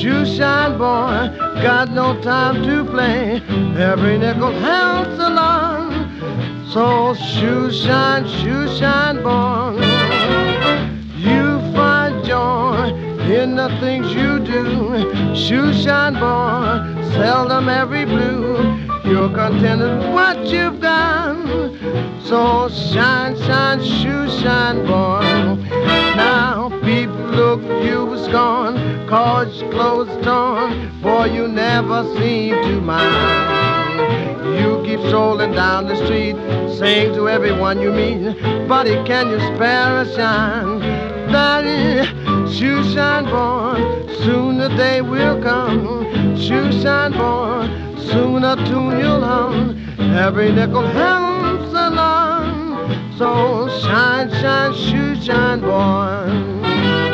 shoe shine boy, got no time to play. Every nickel helps along. So shoe shine boy, you find joy in the things you do. Shoe shine boy, seldom every blue. You're contented with what you've done. So shine, shoe shine boy. Now people look you was gone, cause your clothes torn. Boy, you never seem to mind. You keep strolling down the street, saying to everyone you meet, buddy, can you spare a shine? Daddy, shoe shine boy, soon the day will come. Shoe shine boy, soon a tune you'll hum. Every nickel helps along. So shine, shoe shine boy.